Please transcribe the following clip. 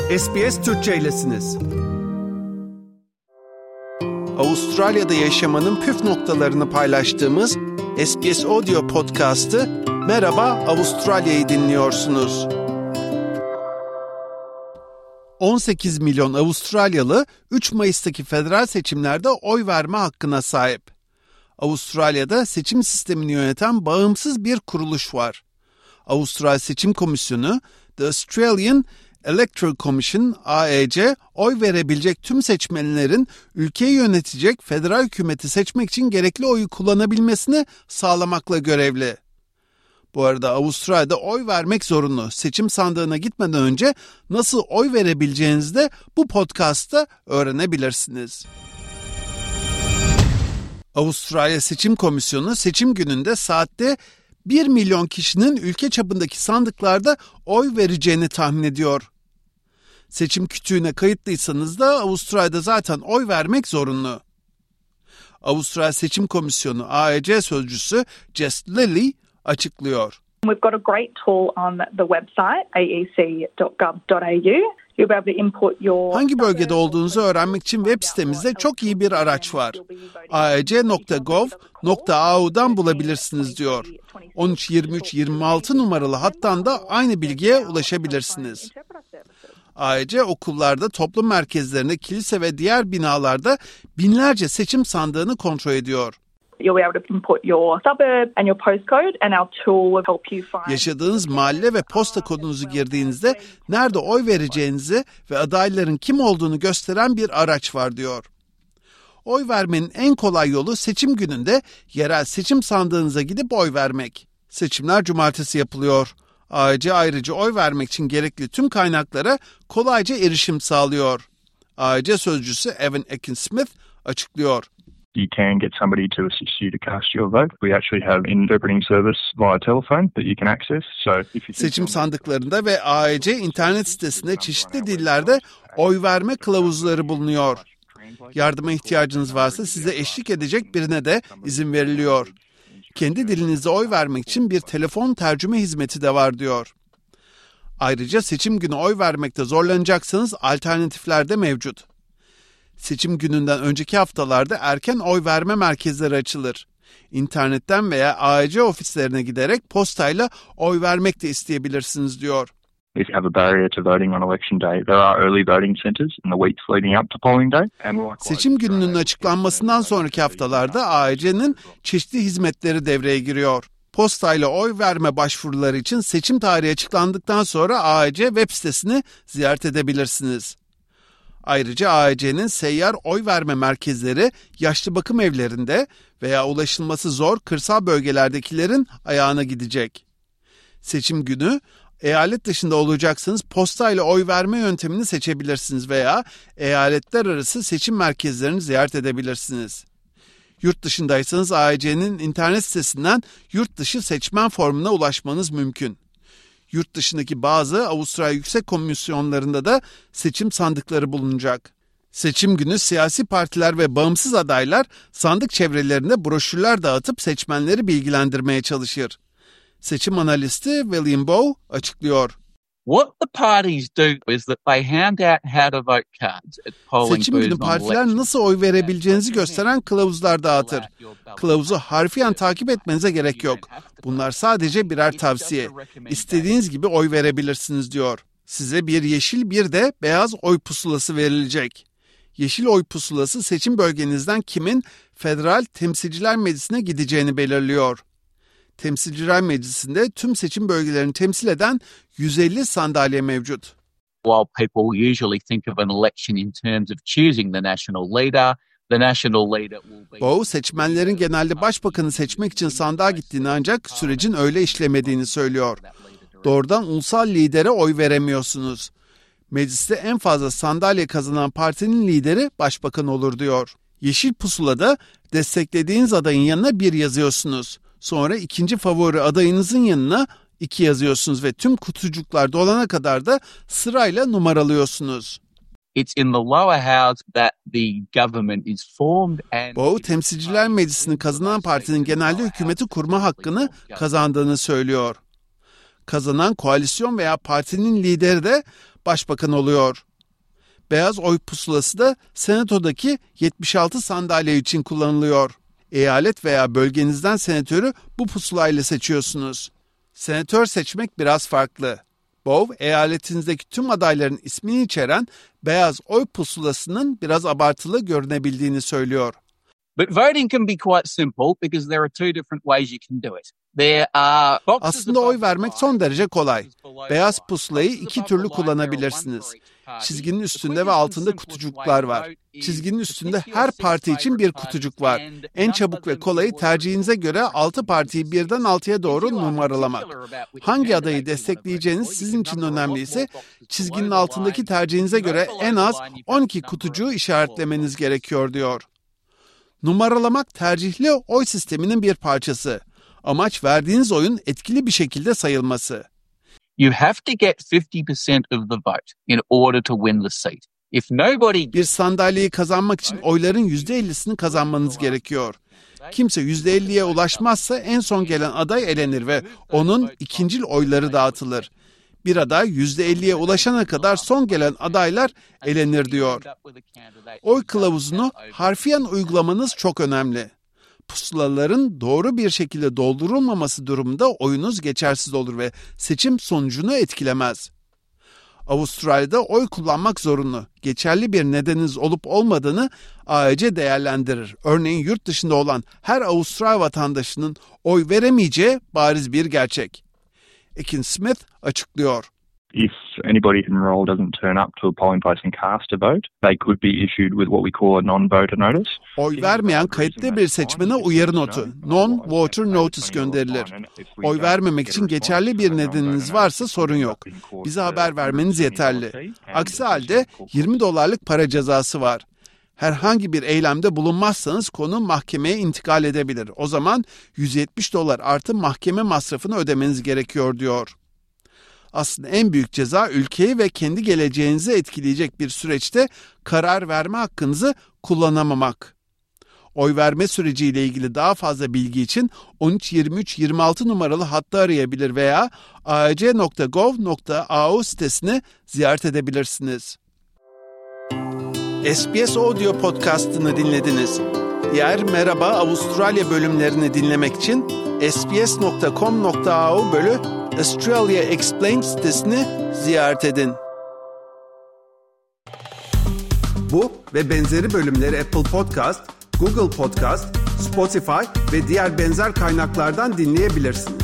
SBS Türkçe'ylesiniz. Avustralya'da yaşamanın püf noktalarını paylaştığımız SBS Audio Podcast'ı Merhaba Avustralya'yı dinliyorsunuz. 18 milyon Avustralyalı 3 Mayıs'taki federal seçimlerde oy verme hakkına sahip. Avustralya'da seçim sistemini yöneten bağımsız bir kuruluş var. Avustralya Seçim Komisyonu, The Australian Electoral Commission, AEC, oy verebilecek tüm seçmenlerin ülkeyi yönetecek federal hükümeti seçmek için gerekli oyu kullanabilmesini sağlamakla görevli. Bu arada Avustralya'da oy vermek zorunlu. Seçim sandığına gitmeden önce nasıl oy verebileceğinizi de bu podcast'ta öğrenebilirsiniz. Avustralya Seçim Komisyonu seçim gününde saatte 1 milyon kişinin ülke çapındaki sandıklarda oy vereceğini tahmin ediyor. Seçim kütüğüne kayıtlıysanız da Avustralya'da zaten oy vermek zorunlu. Avustralya Seçim Komisyonu AEC sözcüsü Jess Lilly açıklıyor. We've got a great tool on the website aec.gov.au. You'll be able to input your... Hangi bölgede olduğunuzu öğrenmek için web sitemizde çok iyi bir araç var. aec.gov.au'dan bulabilirsiniz diyor. 13 23 26 numaralı hattan da aynı bilgiye ulaşabilirsiniz. AEC okullarda, toplum merkezlerinde, kilise ve diğer binalarda binlerce seçim sandığını kontrol ediyor. You'll be able to input your suburb and your postcode and our tool will help you find... Yaşadığınız mahalle ve posta kodunuzu girdiğinizde nerede oy vereceğinizi ve adayların kim olduğunu gösteren bir araç var diyor. Oy vermenin en kolay yolu seçim gününde yerel seçim sandığınıza gidip oy vermek. Seçimler cumartesi yapılıyor. AEC ayrıca oy vermek için gerekli tüm kaynaklara kolayca erişim sağlıyor. AEC sözcüsü Evan Akin-Smith açıklıyor. You can get somebody to assist you to cast your vote. We actually have an interpreting service via telephone that you can access. Seçim sandıklarında ve AEC internet sitesinde çeşitli dillerde oy verme kılavuzları bulunuyor. Yardıma ihtiyacınız varsa size eşlik edecek birine de izin veriliyor. Kendi dilinizde oy vermek için bir telefon tercüme hizmeti de var diyor. Ayrıca seçim günü oy vermekte zorlanacaksanız alternatifler de mevcut. Seçim gününden önceki haftalarda erken oy verme merkezleri açılır. İnternetten veya AEC ofislerine giderek postayla oy vermek de isteyebilirsiniz diyor. If you have a barrier to voting on election day, there are early voting centres in the weeks leading up to polling day. Seçim gününün açıklanmasından sonraki haftalarda AEC'nin çeşitli hizmetleri devreye giriyor. Postayla oy verme başvuruları için seçim tarihi açıklandıktan sonra AEC web sitesini ziyaret edebilirsiniz. Ayrıca AEC'nin seyyar oy verme merkezleri yaşlı bakım evlerinde veya ulaşılması zor kırsal bölgelerdekilerin ayağına gidecek. Seçim günü eyalet dışında olacaksanız postayla oy verme yöntemini seçebilirsiniz veya eyaletler arası seçim merkezlerini ziyaret edebilirsiniz. Yurt dışındaysanız AEC'nin internet sitesinden yurt dışı seçmen formuna ulaşmanız mümkün. Yurt dışındaki bazı Avustralya Yüksek Komisyonlarında da seçim sandıkları bulunacak. Seçim günü siyasi partiler ve bağımsız adaylar sandık çevrelerinde broşürler dağıtıp seçmenleri bilgilendirmeye çalışır. Seçim analisti William Bow açıklıyor. What the parties do is that they hand out how to vote cards at polling Seçim günü partiler nasıl oy verebileceğinizi gösteren kılavuzlar dağıtır. Kılavuzu harfiyen takip etmenize gerek yok. Bunlar sadece birer tavsiye. İstediğiniz gibi oy verebilirsiniz diyor. Size bir yeşil bir de beyaz oy pusulası verilecek. Yeşil oy pusulası seçim bölgenizden kimin Federal Temsilciler Meclisi'ne gideceğini belirliyor. Temsilciler Meclisi'nde tüm seçim bölgelerini temsil eden 150 sandalye mevcut. While people usually think of an election in terms of choosing the national leader, the national leader will be... Bow, seçmenlerin genelde başbakanı seçmek için sandığa gittiğini ancak sürecin öyle işlemediğini söylüyor. Doğrudan ulusal lidere oy veremiyorsunuz. Mecliste en fazla sandalye kazanan partinin lideri başbakan olur diyor. Yeşil pusulada desteklediğiniz adayın yanına 1 yazıyorsunuz. Sonra ikinci favori adayınızın yanına 2 yazıyorsunuz ve tüm kutucuklar dolana kadar da sırayla numaralıyorsunuz. It's in the lower house that the government is formed and... Bow, Temsilciler Meclisi'ni kazanan partinin genelde hükümeti kurma hakkını kazandığını söylüyor. Kazanan koalisyon veya partinin lideri de başbakan oluyor. Beyaz oy pusulası da senatodaki 76 sandalye için kullanılıyor. Eyalet veya bölgenizden senatörü bu pusulayla seçiyorsunuz. Senatör seçmek biraz farklı. Bow, eyaletinizdeki tüm adayların ismini içeren beyaz oy pusulasının biraz abartılı görünebildiğini söylüyor. But voting can be quite simple because there are two different ways you can do it. Aslında oy vermek son derece kolay. Beyaz pusulayı iki türlü kullanabilirsiniz. Çizginin üstünde ve altında kutucuklar var. Çizginin üstünde her parti için bir kutucuk var. En çabuk ve kolayı tercihinize göre 6 partiyi birden 6'ya doğru numaralamak. Hangi adayı destekleyeceğiniz sizin için önemliyse çizginin altındaki tercihinize göre en az 12 kutucuğu işaretlemeniz gerekiyor diyor. Numaralamak tercihli oy sisteminin bir parçası. Amaç verdiğiniz oyun etkili bir şekilde sayılması. You have to get 50% of the vote in order to win the seat. If nobody... Bir sandalyeyi kazanmak için oyların %50'sini kazanmanız gerekiyor. Kimse %50'ye ulaşmazsa en son gelen aday elenir ve onun ikincil oyları dağıtılır. Bir aday %50'ye ulaşana kadar son gelen adaylar elenir diyor. Oy kılavuzunu harfiyen uygulamanız çok önemli. Pusulaların doğru bir şekilde doldurulmaması durumunda oyunuz geçersiz olur ve seçim sonucunu etkilemez. Avustralya'da oy kullanmak zorunlu. Geçerli bir nedeniniz olup olmadığını AEC değerlendirir. Örneğin yurt dışında olan her Avustralya vatandaşının oy veremeyeceği bariz bir gerçek. Ekin Smith açıklıyor. If anybody who enrolled doesn't turn up to a polling place and cast a vote, they could be issued with what we call a non-voter notice. Oy vermeyen kayıtlı bir seçmene uyarı notu, non-voter notice gönderilir. Oy vermemek için geçerli bir nedeniniz varsa sorun yok. Bize haber vermeniz yeterli. Aksi halde $20 para cezası var. Herhangi bir eylemde bulunmazsanız konu mahkemeye intikal edebilir. O zaman $170 artı mahkeme masrafını ödemeniz gerekiyor diyor. Aslında en büyük ceza ülkeyi ve kendi geleceğinizi etkileyecek bir süreçte karar verme hakkınızı kullanamamak. Oy verme süreciyle ilgili daha fazla bilgi için 13 23 26 numaralı hattı arayabilir veya aec.gov.au sitesini ziyaret edebilirsiniz. SBS Audio Podcast'ını dinlediniz. Diğer Merhaba Avustralya bölümlerini dinlemek için sbs.com.au/Australia Explained sitesini ziyaret edin. Bu ve benzeri bölümleri Apple Podcast, Google Podcast, Spotify ve diğer benzer kaynaklardan dinleyebilirsiniz.